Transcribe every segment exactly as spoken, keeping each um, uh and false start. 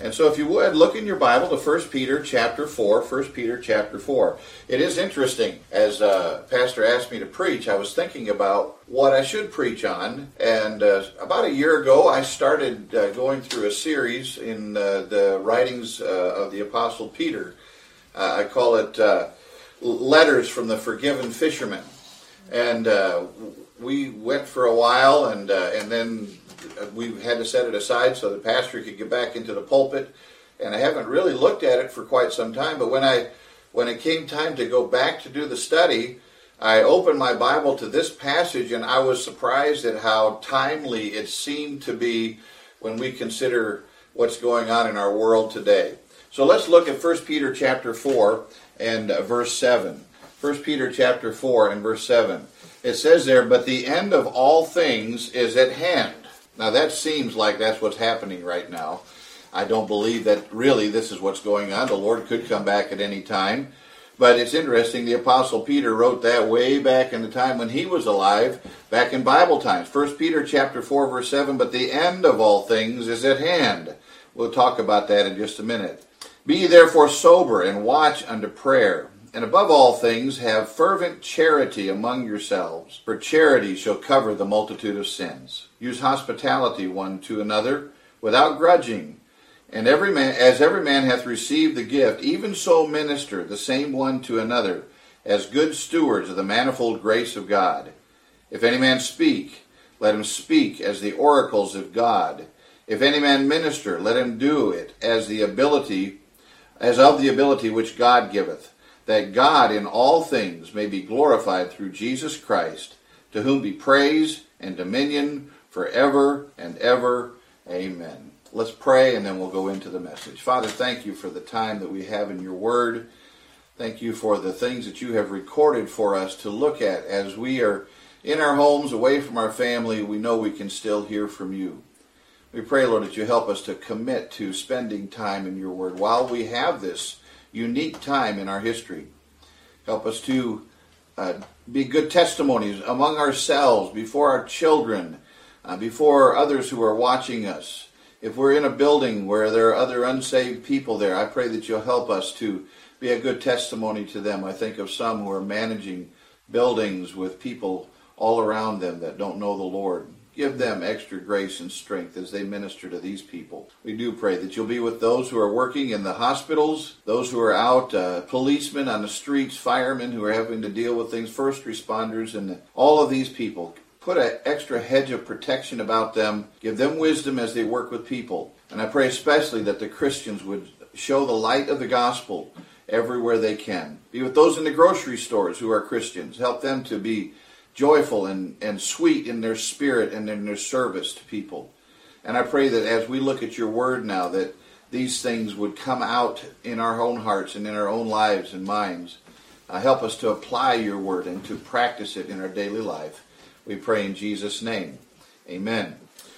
And so if you would, look in your Bible to First Peter chapter four, First Peter chapter four. It is interesting, as uh, Pastor asked me to preach, I was thinking about what I should preach on. And uh, about a year ago, I started uh, going through a series in uh, the writings uh, of the Apostle Peter. Uh, I call it uh, Letters from the Forgiven Fisherman. And uh, we went for a while, and uh, and then we had to set it aside so the pastor could get back into the pulpit. And I haven't really looked at it for quite some time, but when I when it came time to go back to do the study, I opened my Bible to this passage, and I was surprised at how timely it seemed to be when we consider what's going on in our world today. So let's look at First Peter chapter four and uh, verse seven. First Peter chapter four and verse seven. It says there, "But the end of all things is at hand." Now that seems like that's what's happening right now. I don't believe that really this is what's going on. The Lord could come back at any time. But it's interesting, the Apostle Peter wrote that way back in the time when he was alive, back in Bible times. First Peter chapter four, verse seven, "But the end of all things is at hand." We'll talk about that in just a minute. "Be ye therefore sober, and watch unto prayer. And above all things, have fervent charity among yourselves, for charity shall cover the multitude of sins. Use hospitality one to another, without grudging. And every man, as every man hath received the gift, even so minister the same one to another, as good stewards of the manifold grace of God. If any man speak, let him speak as the oracles of God. If any man minister, let him do it as the ability, as of the ability which God giveth, that God in all things may be glorified through Jesus Christ, to whom be praise and dominion forever and ever. Amen." Let's pray, and then we'll go into the message. Father, thank you for the time that we have in your word. Thank you for the things that you have recorded for us to look at as we are in our homes, away from our family. We know we can still hear from you. We pray, Lord, that you help us to commit to spending time in your word while we have this unique time in our history. Help us to uh, be good testimonies among ourselves, before our children, uh, before others who are watching us. If we're in a building where there are other unsaved people there, I pray that you'll help us to be a good testimony to them. I think of some who are managing buildings with people all around them that don't know the Lord. Give them extra grace and strength as they minister to these people. We do pray that you'll be with those who are working in the hospitals, those who are out, uh, policemen on the streets, firemen who are having to deal with things, first responders, and all of these people. Put an extra hedge of protection about them. Give them wisdom as they work with people. And I pray especially that the Christians would show the light of the gospel everywhere they can. Be with those in the grocery stores who are Christians. Help them to be joyful and, and sweet in their spirit and in their service to people. And I pray that as we look at your word now, that these things would come out in our own hearts and in our own lives and minds. Uh, help us to apply your word and to practice it in our daily life. We pray in Jesus' name. Amen.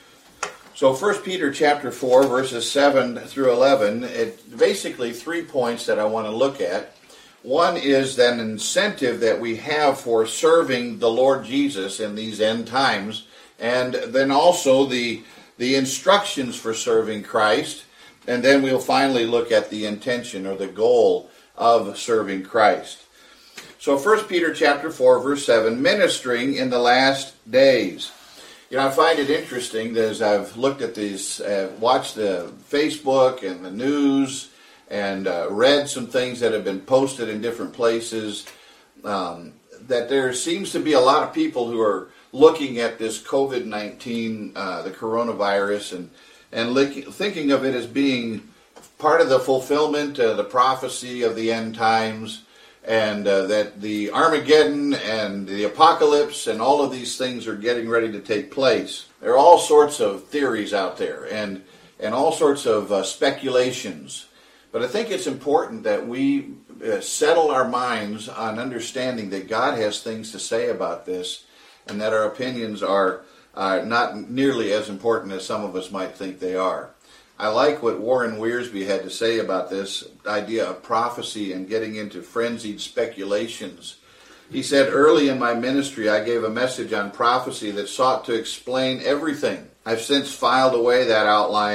So First Peter chapter four, verses seven through eleven, it basically three points that I want to look at. One is an incentive that we have for serving the Lord Jesus in these end times, and then also the, the instructions for serving Christ, and then we'll finally look at the intention or the goal of serving Christ. So First Peter chapter four, verse seven, ministering in the last days. You know, I find it interesting that as I've looked at these, uh, watched the Facebook and the news, and uh, read some things that have been posted in different places, um, that there seems to be a lot of people who are looking at this covid nineteen, uh, the coronavirus, and, and li- thinking of it as being part of the fulfillment, uh, the prophecy of the end times, and uh, that the Armageddon and the apocalypse and all of these things are getting ready to take place. There are all sorts of theories out there, and, and all sorts of uh, speculations. But I think it's important that we uh, settle our minds on understanding that God has things to say about this, and that our opinions are uh, not nearly as important as some of us might think they are. I like what Warren Wiersbe had to say about this idea of prophecy and getting into frenzied speculations. He said, "Early in my ministry, I gave a message on prophecy that sought to explain everything. I've since filed away that outline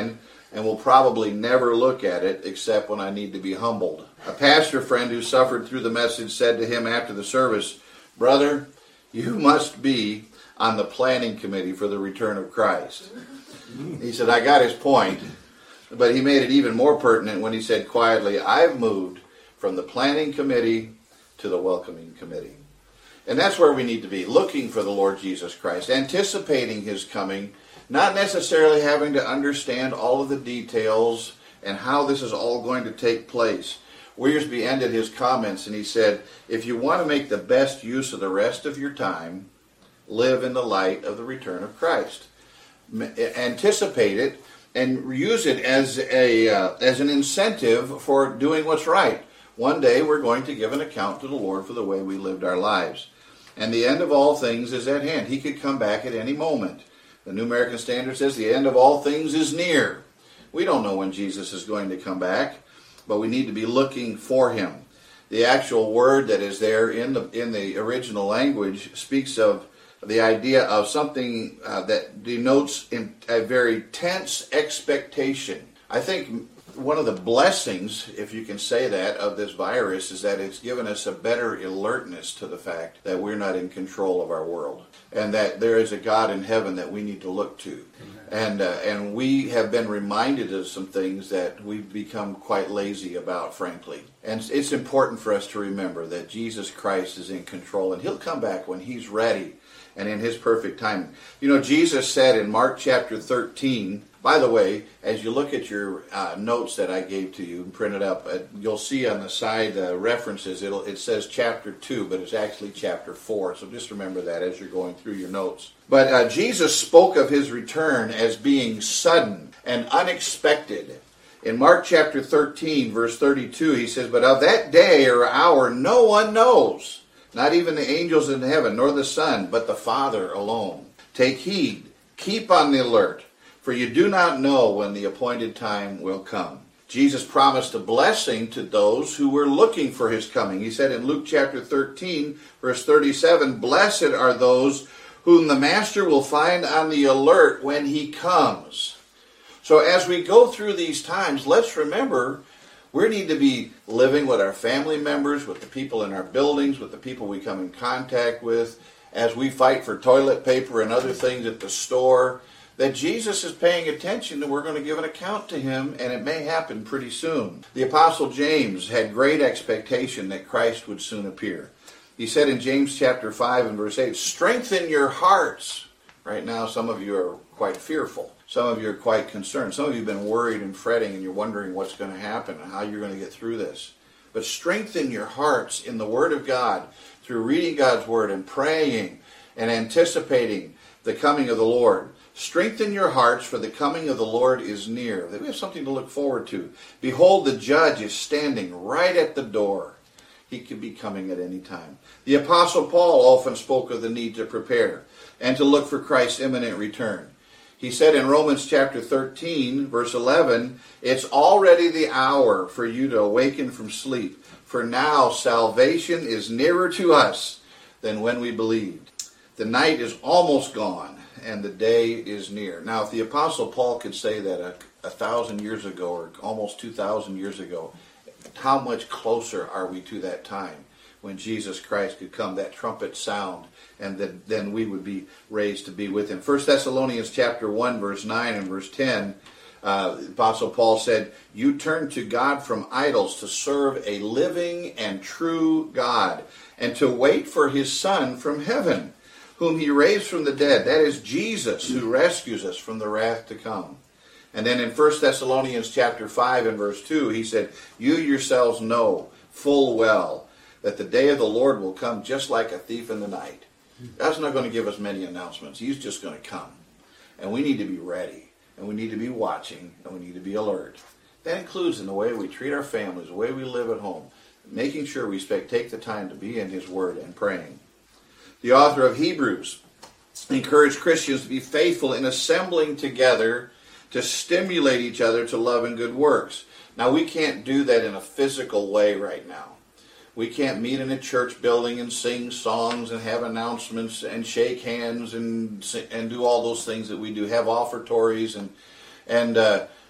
and will probably never look at it except when I need to be humbled. A pastor friend who suffered through the message said to him after the service, "Brother, you must be on the planning committee for the return of Christ." He said, I got his point, but he made it even more pertinent when he said quietly, "I've moved from the planning committee to the welcoming committee." And that's where we need to be, looking for the Lord Jesus Christ, anticipating his coming, not necessarily having to understand all of the details and how this is all going to take place. Wiersbe ended his comments and he said, if you want to make the best use of the rest of your time, live in the light of the return of Christ. Anticipate it and use it as a uh, as an incentive for doing what's right. One day we're going to give an account to the Lord for the way we lived our lives. And the end of all things is at hand. He could come back at any moment. The New American Standard says the end of all things is near. We don't know when Jesus is going to come back, but we need to be looking for him. The actual word that is there in the in the original language speaks of the idea of something uh, that denotes in a very tense expectation. I think one of the blessings, if you can say that, of this virus is that it's given us a better alertness to the fact that we're not in control of our world and that there is a God in heaven that we need to look to. And uh, and we have been reminded of some things that we've become quite lazy about, frankly. And it's important for us to remember that Jesus Christ is in control and he'll come back when he's ready and in his perfect time. You know, Jesus said in Mark chapter thirteen, by the way, as you look at your uh, notes that I gave to you and printed up, uh, you'll see on the side uh, references, it'll, it says chapter two, but it's actually chapter four. So just remember that as you're going through your notes. But uh, Jesus spoke of his return as being sudden and unexpected. In Mark chapter thirteen, verse thirty-two, he says, "But of that day or hour no one knows, not even the angels in heaven, nor the Son, but the Father alone. Take heed, keep on the alert, for you do not know when the appointed time will come." Jesus promised a blessing to those who were looking for his coming. He said in Luke chapter thirteen, verse thirty-seven, "Blessed are those whom the Master will find on the alert when he comes." So as we go through these times, let's remember we need to be living with our family members, with the people in our buildings, with the people we come in contact with, as we fight for toilet paper and other things at the store, that Jesus is paying attention and we're going to give an account to him, and it may happen pretty soon. The Apostle James had great expectation that Christ would soon appear. He said in James chapter five and verse eight, "Strengthen your hearts." Right now some of you are quite fearful. Some of you are quite concerned. Some of you have been worried and fretting and you're wondering what's going to happen and how you're going to get through this. But strengthen your hearts in the Word of God through reading God's Word and praying and anticipating the coming of the Lord. Strengthen your hearts, for the coming of the Lord is near. We have something to look forward to. Behold, the judge is standing right at the door. He could be coming at any time. The Apostle Paul often spoke of the need to prepare and to look for Christ's imminent return. He said in Romans chapter thirteen, verse eleven, "It's already the hour for you to awaken from sleep, for now salvation is nearer to us than when we believed. The night is almost gone, and the day is near." Now, if the Apostle Paul could say that a, a thousand years ago, or almost two thousand years ago, how much closer are we to that time when Jesus Christ could come, that trumpet sound, and that then we would be raised to be with him. First Thessalonians chapter one, verse nine and verse ten, uh, Apostle Paul said, "You turn to God from idols to serve a living and true God, and to wait for his Son from heaven, whom he raised from the dead." That is Jesus, who rescues us from the wrath to come. And then in First Thessalonians chapter five and verse two, he said, "You yourselves know full well that the day of the Lord will come just like a thief in the night." God's not going to give us many announcements. He's just going to come. And we need to be ready. And we need to be watching. And we need to be alert. That includes in the way we treat our families, the way we live at home, making sure we take the time to be in his word and praying. The author of Hebrews encouraged Christians to be faithful in assembling together to stimulate each other to love and good works. Now, we can't do that in a physical way right now. We can't meet in a church building and sing songs and have announcements and shake hands and and do all those things that we do, have offertories and and uh,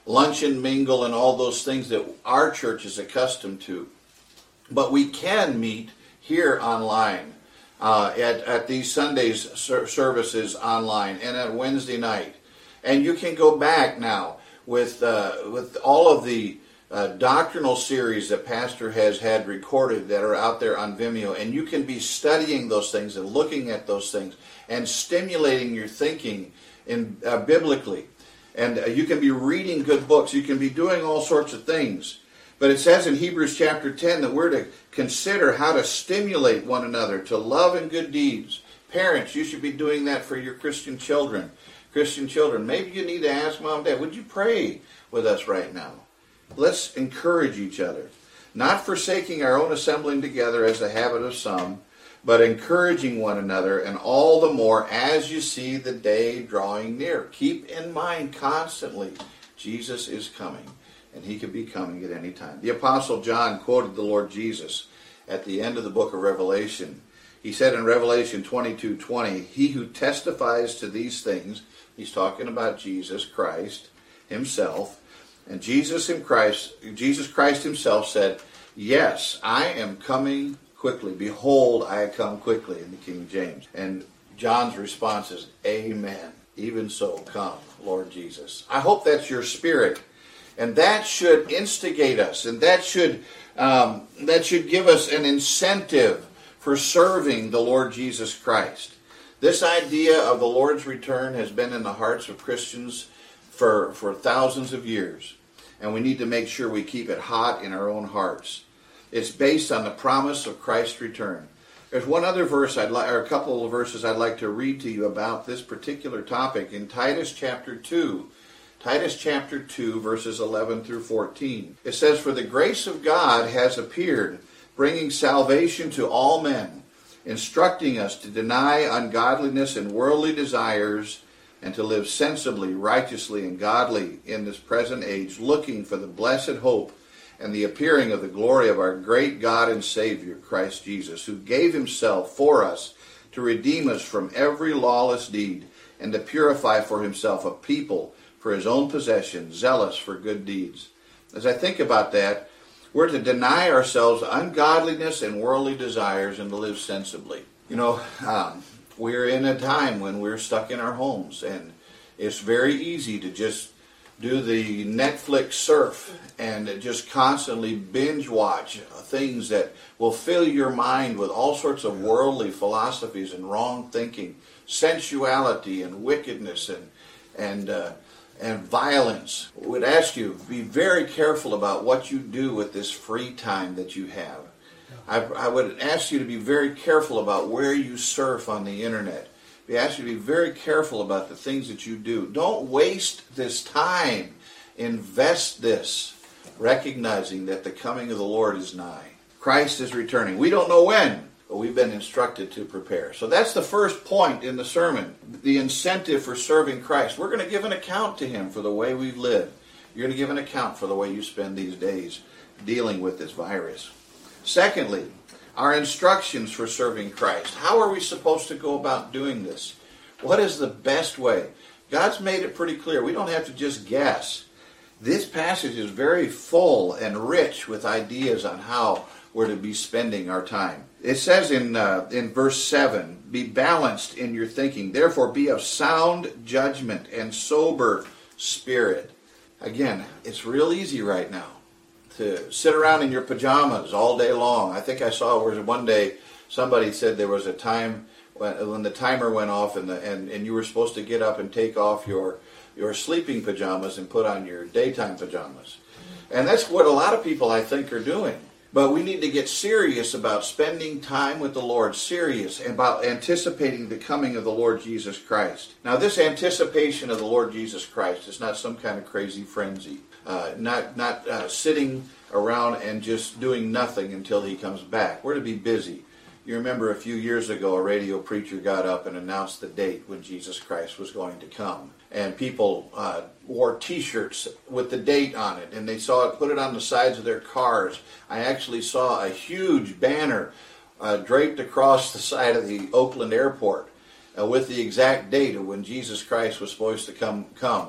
lunch and mingle and all those things that our church is accustomed to. But we can meet here online uh, at, at these Sundays ser- services online and at Wednesday night. And you can go back now with uh, with all of the uh, doctrinal series that Pastor has had recorded that are out there on Vimeo, and you can be studying those things and looking at those things and stimulating your thinking in uh, biblically. And uh, you can be reading good books. You can be doing all sorts of things. But it says in Hebrews chapter ten that we're to consider how to stimulate one another to love and good deeds. Parents, you should be doing that for your Christian children. Christian children, maybe you need to ask Mom and Dad, would you pray with us right now? Let's encourage each other. Not forsaking our own assembling together as the habit of some, but encouraging one another, and all the more as you see the day drawing near. Keep in mind constantly, Jesus is coming, and he could be coming at any time. The Apostle John quoted the Lord Jesus at the end of the book of Revelation. He said in Revelation twenty-two twenty, he who testifies to these things, he's talking about Jesus Christ himself, and Jesus in Christ, Jesus Christ himself said, yes, I am coming quickly. Behold, I come quickly, in the King James. And John's response is, amen. Even so, come, Lord Jesus. I hope that's your spirit. And that should instigate us, and that should um, that should give us an incentive for serving the Lord Jesus Christ. This idea of the Lord's return has been in the hearts of Christians for, for thousands of years, and we need to make sure we keep it hot in our own hearts. It's based on the promise of Christ's return. There's one other verse I'd like, or a couple of verses I'd like to read to you about this particular topic in Titus chapter two. Titus chapter two, verses eleven through fourteen. It says, for the grace of God has appeared, bringing salvation to all men, instructing us to deny ungodliness and worldly desires, and to live sensibly, righteously, and godly in this present age, looking for the blessed hope and the appearing of the glory of our great God and Savior, Christ Jesus, who gave himself for us to redeem us from every lawless deed, and to purify for himself a people for his own possession, zealous for good deeds. As I think about that, we're to deny ourselves ungodliness and worldly desires and to live sensibly. You know, um, we're in a time when we're stuck in our homes, and it's very easy to just do the Netflix surf and just constantly binge watch things that will fill your mind with all sorts of worldly philosophies and wrong thinking, sensuality and wickedness and and uh, and violence. I would ask you, be very careful about what you do with this free time that you have. I, I would ask you to be very careful about where you surf on the internet. I ask you to be very careful about the things that you do. Don't waste this time. Invest this, recognizing that the coming of the Lord is nigh. Christ is returning. We don't know when, but we've been instructed to prepare. So that's the first point in the sermon, the incentive for serving Christ. We're going to give an account to him for the way we've lived. You're going to give an account for the way you spend these days dealing with this virus. Secondly, our instructions for serving Christ. How are we supposed to go about doing this? What is the best way? God's made it pretty clear. We don't have to just guess. This passage is very full and rich with ideas on how we're to be spending our time. It says in uh, in verse seven, be balanced in your thinking. Therefore, be of sound judgment and sober spirit. Again, it's real easy right now to sit around in your pajamas all day long. I think I saw where one day somebody said there was a time when, when the timer went off and, the, and and you were supposed to get up and take off your your sleeping pajamas and put on your daytime pajamas. And that's what a lot of people, I think, are doing. But we need to get serious about spending time with the Lord, serious about anticipating the coming of the Lord Jesus Christ. Now, this anticipation of the Lord Jesus Christ is not some kind of crazy frenzy. Uh, not not uh, sitting around and just doing nothing until he comes back. We're to be busy. You remember a few years ago, a radio preacher got up and announced the date when Jesus Christ was going to come. And people uh, wore T-shirts with the date on it, and they saw it, put it on the sides of their cars. I actually saw a huge banner uh, draped across the side of the Oakland airport uh, with the exact date of when Jesus Christ was supposed to come. come.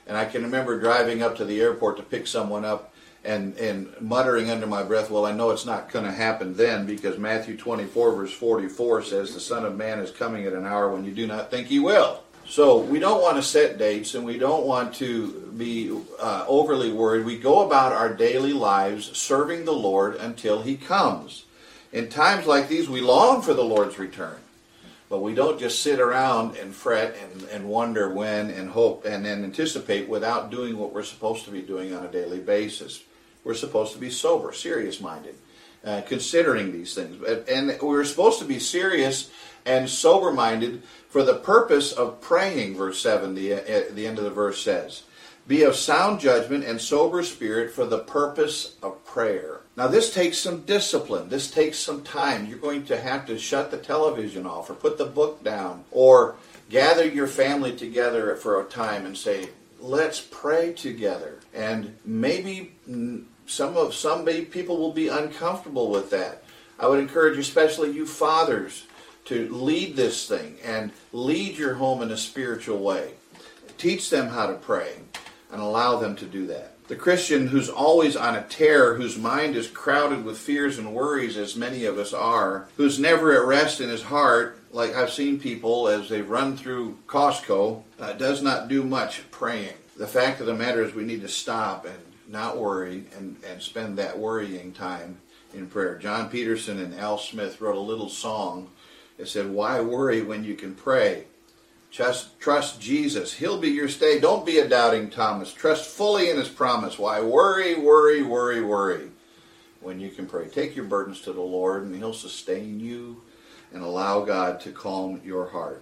And I can remember driving up to the airport to pick someone up and, and muttering under my breath, well, I know it's not going to happen then, because Matthew twenty-four verse forty-four says the Son of Man is coming at an hour when you do not think he will. So we don't want to set dates, and we don't want to be uh, overly worried. We go about our daily lives serving the Lord until he comes. In times like these, we long for the Lord's return. But we don't just sit around and fret and, and wonder when and hope and then anticipate without doing what we're supposed to be doing on a daily basis. We're supposed to be sober, serious-minded, uh, considering these things. And we're supposed to be serious and sober-minded for the purpose of praying, verse seven, the, uh, the end of the verse says. Be of sound judgment and sober spirit for the purpose of prayer. Now this takes some discipline. This takes some time. You're going to have to shut the television off or put the book down or gather your family together for a time and say, let's pray together. And maybe some of some people will be uncomfortable with that. I would encourage especially you fathers to lead this thing and lead your home in a spiritual way. Teach them how to pray and allow them to do that. The Christian who's always on a tear, whose mind is crowded with fears and worries, as many of us are, who's never at rest in his heart, like I've seen people as they run through Costco, uh, does not do much praying. The fact of the matter is we need to stop and not worry and, and spend that worrying time in prayer. John Peterson and Al Smith wrote a little song that said, why worry when you can pray? Just trust Jesus. He'll be your stay. Don't be a doubting Thomas. Trust fully in his promise. Why worry, worry, worry, worry when you can pray? Take your burdens to the Lord and he'll sustain you and allow God to calm your heart.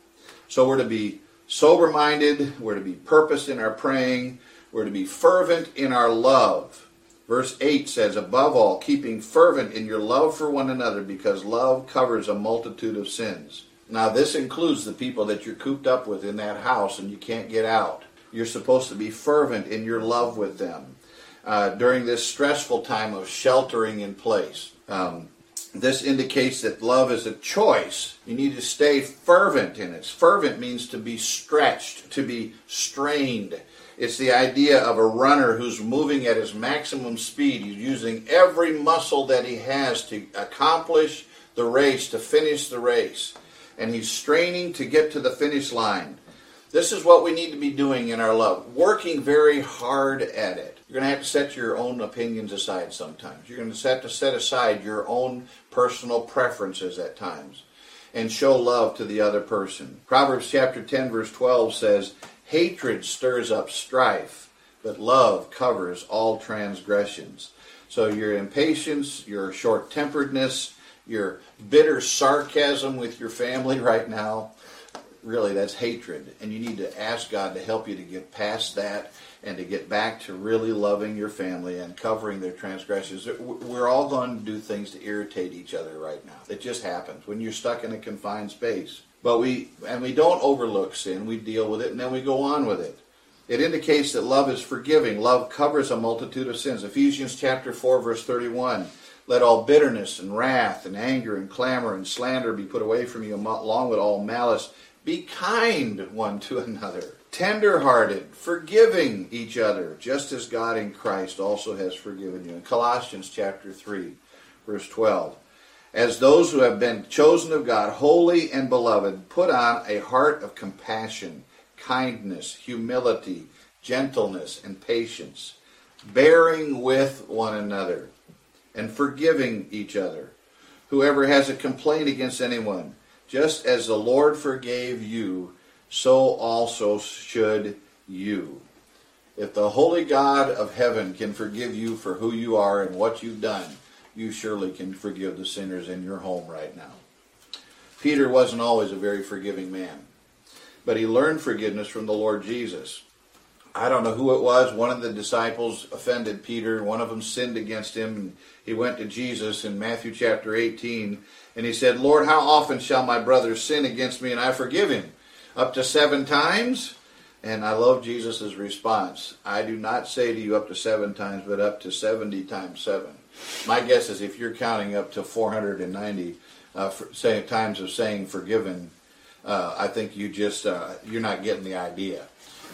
So we're to be sober-minded. We're to be purposed in our praying. We're to be fervent in our love. Verse eight says, above all, keeping fervent in your love for one another, because love covers a multitude of sins. Now, this includes the people that you're cooped up with in that house and you can't get out. You're supposed to be fervent in your love with them uh, during this stressful time of sheltering in place. Um, this indicates that love is a choice. You need to stay fervent in it. Fervent means to be stretched, to be strained. It's the idea of a runner who's moving at his maximum speed. He's using every muscle that he has to accomplish the race, to finish the race. And he's straining to get to the finish line. This is what we need to be doing in our love, working very hard at it. You're going to have to set your own opinions aside sometimes. You're going to have to set aside your own personal preferences at times and show love to the other person. Proverbs chapter ten verse twelve says, hatred stirs up strife, but love covers all transgressions. So your impatience, your short-temperedness, your bitter sarcasm with your family right now, really that's hatred. And you need to ask God to help you to get past that and to get back to really loving your family and covering their transgressions. We're all going to do things to irritate each other right now. It just happens when you're stuck in a confined space. But we, and we don't overlook sin. We deal with it and then we go on with it. It indicates that love is forgiving. Love covers a multitude of sins. Ephesians chapter four verse thirty-one. Let all bitterness and wrath and anger and clamor and slander be put away from you, along with all malice. Be kind one to another, tender-hearted, forgiving each other, just as God in Christ also has forgiven you. In Colossians chapter three, verse twelve. As those who have been chosen of God, holy and beloved, put on a heart of compassion, kindness, humility, gentleness, and patience, bearing with one another, and forgiving each other. Whoever has a complaint against anyone, just as the Lord forgave you, so also should you. If the holy God of heaven can forgive you for who you are and what you've done, you surely can forgive the sinners in your home right now. Peter wasn't always a very forgiving man, but he learned forgiveness from the Lord Jesus. I don't know who it was. One of the disciples offended Peter. One of them sinned against him. And he went to Jesus in Matthew chapter eighteen. And he said, Lord, how often shall my brother sin against me and I forgive him? Up to seven times? And I love Jesus' response. I do not say to you up to seven times, but up to seventy times seven. My guess is if you're counting up to four hundred ninety uh, for, say, times of saying forgiven, uh, I think you just, uh, you're not getting the idea.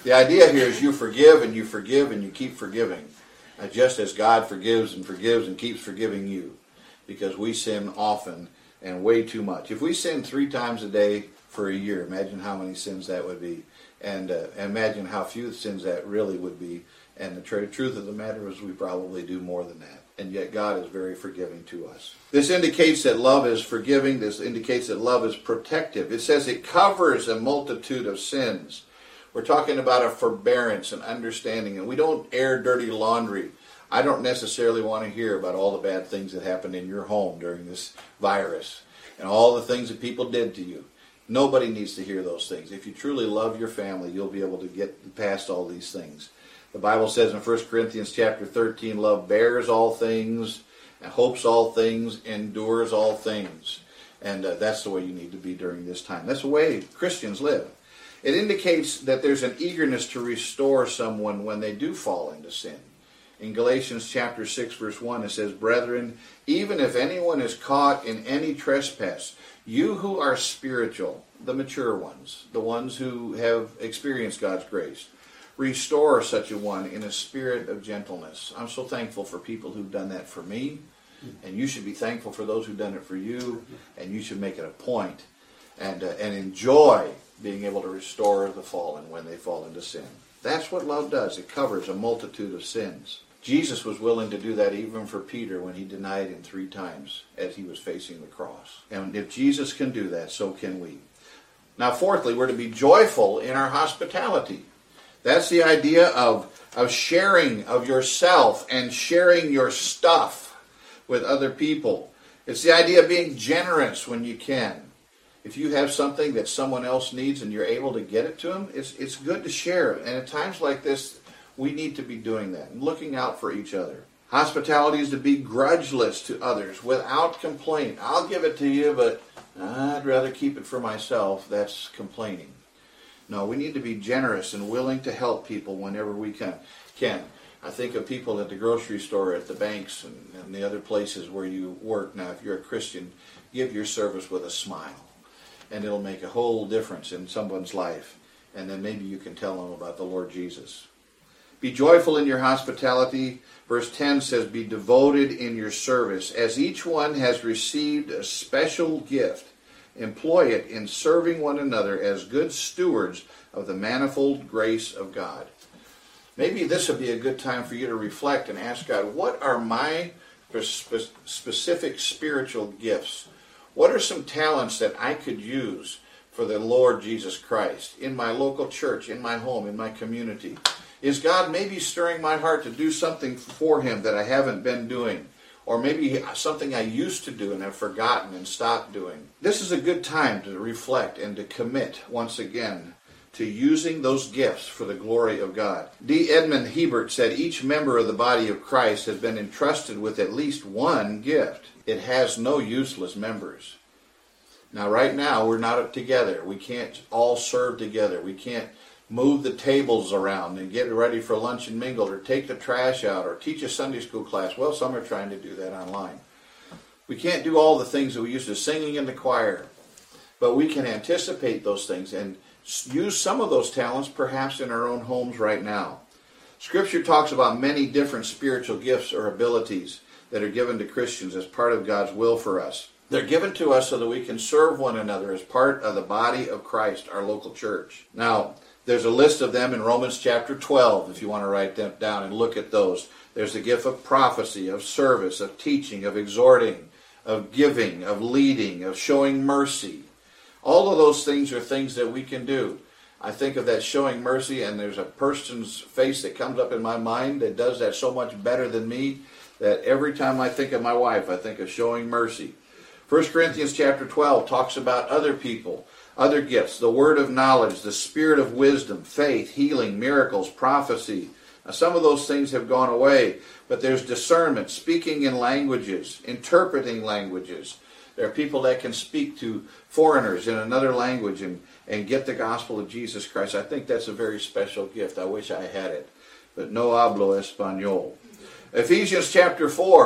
The idea here is you forgive and you forgive and you keep forgiving. Uh, just as God forgives and forgives and keeps forgiving you. Because we sin often and way too much. If we sin three times a day for a year, imagine how many sins that would be. And uh, imagine how few sins that really would be. And the tr- truth of the matter is we probably do more than that. And yet God is very forgiving to us. This indicates that love is forgiving. This indicates that love is protective. It says it covers a multitude of sins. We're talking about a forbearance and understanding. And we don't air dirty laundry. I don't necessarily want to hear about all the bad things that happened in your home during this virus. And all the things that people did to you. Nobody needs to hear those things. If you truly love your family, you'll be able to get past all these things. The Bible says in First Corinthians chapter thirteen, love bears all things, and hopes all things, endures all things. And uh, that's the way you need to be during this time. That's the way Christians live. It indicates that there's an eagerness to restore someone when they do fall into sin. In Galatians chapter six, verse one, it says, Brethren, even if anyone is caught in any trespass, you who are spiritual, the mature ones, the ones who have experienced God's grace, restore such a one in a spirit of gentleness. I'm so thankful for people who've done that for me, and you should be thankful for those who've done it for you, and you should make it a point and uh, and enjoy being able to restore the fallen when they fall into sin. That's what love does. It covers a multitude of sins. Jesus was willing to do that even for Peter when he denied him three times as he was facing the cross. And if Jesus can do that, so can we. Now, fourthly, we're to be joyful in our hospitality. That's the idea of, of sharing of yourself and sharing your stuff with other people. It's the idea of being generous when you can. If you have something that someone else needs and you're able to get it to them, it's, it's good to share it. And at times like this, we need to be doing that and looking out for each other. Hospitality is to be grudgeless to others without complaint. I'll give it to you, but I'd rather keep it for myself. That's complaining. No, we need to be generous and willing to help people whenever we can. can. I think of people at the grocery store, at the banks, and, and the other places where you work. Now, if you're a Christian, give your service with a smile. And it'll make a whole difference in someone's life. And then maybe you can tell them about the Lord Jesus. Be joyful in your hospitality. Verse ten says, be devoted in your service. As each one has received a special gift, employ it in serving one another as good stewards of the manifold grace of God. Maybe this would be a good time for you to reflect and ask God, what are my spe- specific spiritual gifts? What are some talents that I could use for the Lord Jesus Christ in my local church, in my home, in my community? Is God maybe stirring my heart to do something for Him that I haven't been doing? Or maybe something I used to do and have forgotten and stopped doing? This is a good time to reflect and to commit once again to using those gifts for the glory of God. D. Edmund Hebert said, each member of the body of Christ has been entrusted with at least one gift. It has no useless members. Now, right now, we're not together. We can't all serve together. We can't move the tables around and get ready for lunch and mingle, or take the trash out, or teach a Sunday school class. Well, some are trying to do that online. We can't do all the things that we used to, singing in the choir. But we can anticipate those things and use some of those talents perhaps in our own homes right now. Scripture talks about many different spiritual gifts or abilities that are given to Christians as part of God's will for us. They're given to us so that we can serve one another as part of the body of Christ, our local church. Now, there's a list of them in Romans chapter twelve, if you want to write them down and look at those. There's the gift of prophecy, of service, of teaching, of exhorting, of giving, of leading, of showing mercy. All of those things are things that we can do. I think of that showing mercy, and there's a person's face that comes up in my mind that does that so much better than me, that every time I think of my wife, I think of showing mercy. First Corinthians chapter twelve talks about other people, other gifts, the word of knowledge, the spirit of wisdom, faith, healing, miracles, prophecy. Now, some of those things have gone away, but there's discernment, speaking in languages, interpreting languages. There are people that can speak to foreigners in another language and, and get the gospel of Jesus Christ. I think that's a very special gift. I wish I had it. But no hablo español. Ephesians chapter four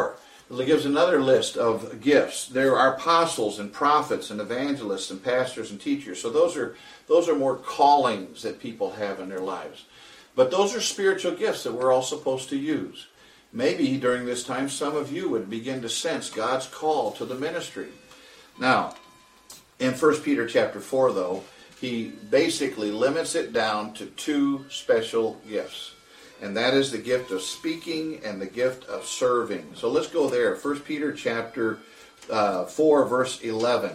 It gives another list of gifts. There are apostles and prophets and evangelists and pastors and teachers. So those are those are more callings that people have in their lives. But those are spiritual gifts that we're all supposed to use. Maybe during this time some of you would begin to sense God's call to the ministry. Now, in First Peter chapter four, though, he basically limits it down to two special gifts. And that is the gift of speaking and the gift of serving. So let's go there. First Peter chapter uh, four, verse eleven.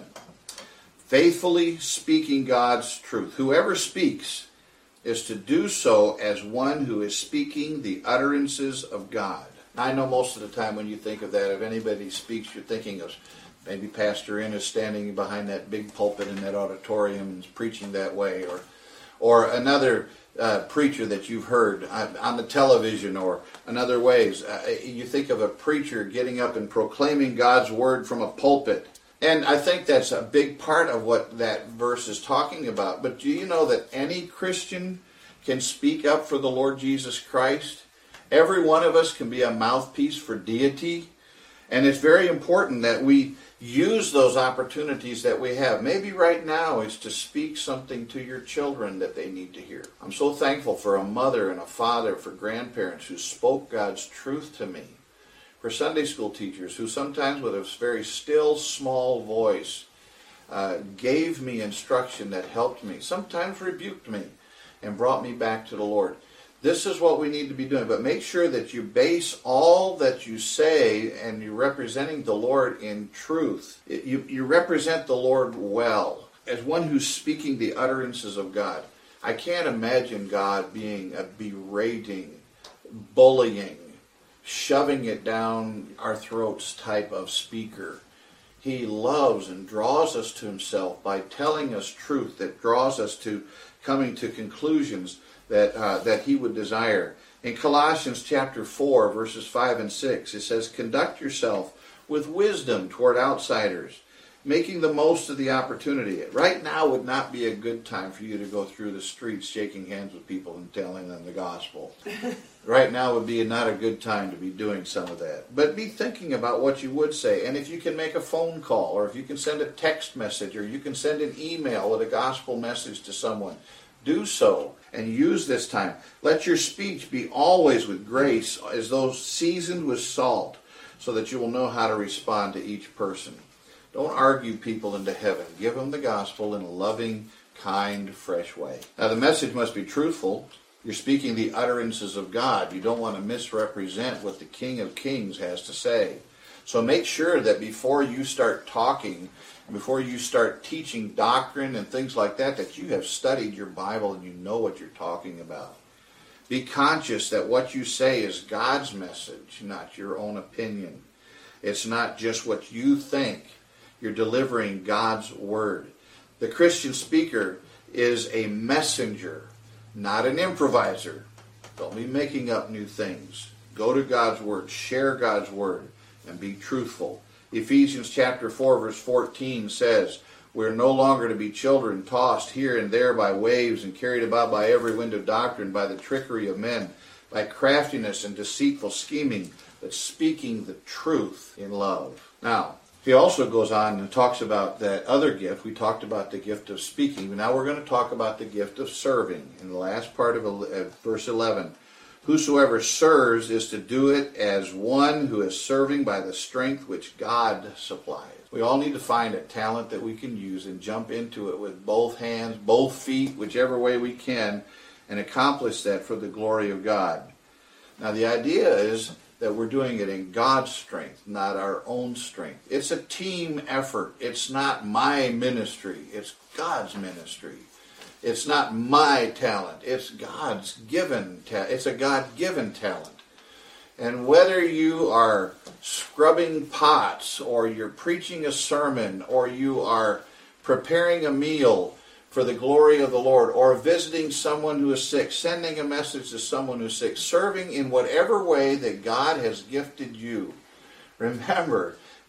Faithfully speaking God's truth. Whoever speaks is to do so as one who is speaking the utterances of God. I know most of the time when you think of that, if anybody speaks, you're thinking of maybe Pastor Innes standing behind that big pulpit in that auditorium and preaching that way, or or another uh, preacher that you've heard on the television or in other ways. Uh, you think of a preacher getting up and proclaiming God's word from a pulpit. And I think that's a big part of what that verse is talking about. But do you know that any Christian can speak up for the Lord Jesus Christ? Every one of us can be a mouthpiece for deity. And it's very important that we use those opportunities that we have. Maybe right now is to speak something to your children that they need to hear. I'm so thankful for a mother and a father, for grandparents who spoke God's truth to me. For Sunday school teachers who sometimes with a very still, small voice uh, gave me instruction that helped me, sometimes rebuked me, and brought me back to the Lord. This is what we need to be doing. But make sure that you base all that you say and you're representing the Lord in truth. You, you represent the Lord well, as one who's speaking the utterances of God. I can't imagine God being a berating, bullying, shoving it down our throats type of speaker. He loves and draws us to himself by telling us truth that draws us to coming to conclusions that uh, that he would desire. In Colossians chapter four, verses five and six, it says, "Conduct yourself with wisdom toward outsiders, making the most of the opportunity." Right now would not be a good time for you to go through the streets shaking hands with people and telling them the gospel. Right now would be not a good time to be doing some of that. But be thinking about what you would say. And if you can make a phone call, or if you can send a text message, or you can send an email with a gospel message to someone, do so and use this time. Let your speech be always with grace, as though seasoned with salt, so that you will know how to respond to each person. Don't argue people into heaven. Give them the gospel in a loving, kind, fresh way. Now the message must be truthful. You're speaking the utterances of God. You don't want to misrepresent what the King of Kings has to say. So make sure that before you start talking, before you start teaching doctrine and things like that, that you have studied your Bible and you know what you're talking about. Be conscious that what you say is God's message, not your own opinion. It's not just what you think. You're delivering God's word. The Christian speaker is a messenger, not an improviser. Don't be making up new things. Go to God's word, share God's word, and be truthful. Ephesians chapter four, verse fourteen says, "We're no longer to be children, tossed here and there by waves and carried about by every wind of doctrine, by the trickery of men, by craftiness and deceitful scheming, but speaking the truth in love." Now, he also goes on and talks about that other gift. We talked about the gift of speaking, but now we're going to talk about the gift of serving. In the last part of verse eleven, "Whosoever serves is to do it as one who is serving by the strength which God supplies." We all need to find a talent that we can use and jump into it with both hands, both feet, whichever way we can, and accomplish that for the glory of God. Now the idea is that we're doing it in God's strength, not our own strength. It's a team effort. It's not my ministry. It's God's ministry. It's not my talent. It's God's given talent. It's a God-given talent. And whether you are scrubbing pots, or you're preaching a sermon, or you are preparing a meal for the glory of the Lord, or visiting someone who is sick, sending a message to someone who's sick, serving in whatever way that God has gifted you, remember,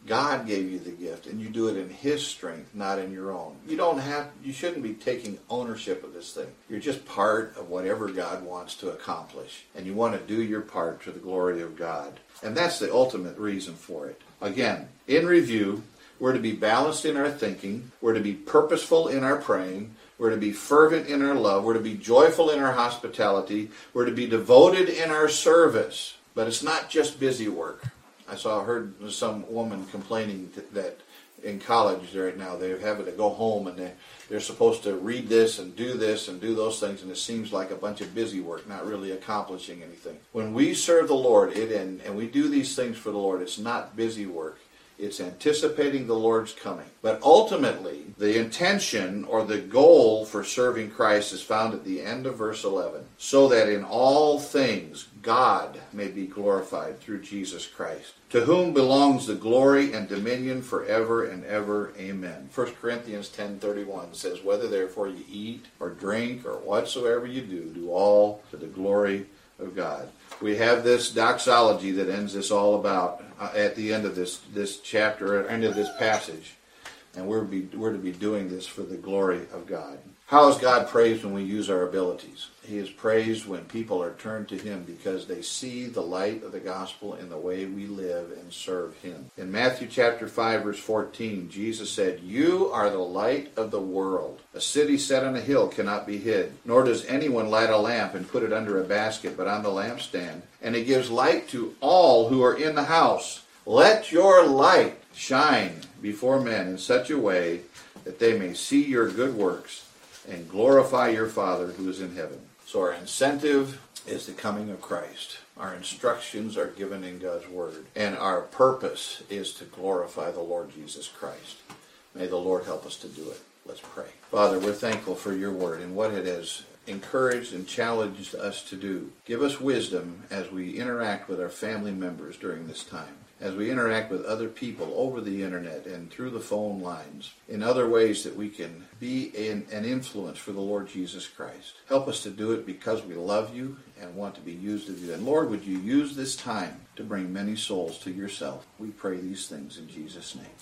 God gave you the gift, and you do it in His strength, not in your own. You don't have, you shouldn't be taking ownership of this thing. You're just part of whatever God wants to accomplish, and you want to do your part to the glory of God. And that's the ultimate reason for it. Again, in review, we're to be balanced in our thinking. We're to be purposeful in our praying. We're to be fervent in our love. We're to be joyful in our hospitality. We're to be devoted in our service. But it's not just busy work. I saw, heard some woman complaining that in college right now they're having to go home and they, they're supposed to read this and do this and do those things, and it seems like a bunch of busy work, not really accomplishing anything. When we serve the Lord it and, and we do these things for the Lord, it's not busy work. It's anticipating the Lord's coming. But ultimately, the intention or the goal for serving Christ is found at the end of verse eleven. So that in all things God may be glorified through Jesus Christ, to whom belongs the glory and dominion forever and ever. Amen. First Corinthians ten thirty-one says, whether therefore you eat or drink or whatsoever you do, do all to the glory of God. We have this doxology that ends this all about uh, at the end of this this chapter, or end of this passage, and we're be, we're to be doing this for the glory of God. How is God praised when we use our abilities? He is praised when people are turned to Him because they see the light of the gospel in the way we live and serve Him. In Matthew chapter five, verse fourteen, Jesus said, you are the light of the world. A city set on a hill cannot be hid, nor does anyone light a lamp and put it under a basket, but on the lampstand, and it gives light to all who are in the house. Let your light shine before men in such a way that they may see your good works and glorify your Father who is in heaven. So our incentive is the coming of Christ. Our instructions are given in God's Word. And our purpose is to glorify the Lord Jesus Christ. May the Lord help us to do it. Let's pray. Father, we're thankful for your Word and what it has encouraged and challenged us to do. Give us wisdom as we interact with our family members during this time, as we interact with other people over the internet and through the phone lines, in other ways that we can be in, an influence for the Lord Jesus Christ. Help us to do it because we love you and want to be used of you. And Lord, would you use this time to bring many souls to yourself? We pray these things in Jesus' name.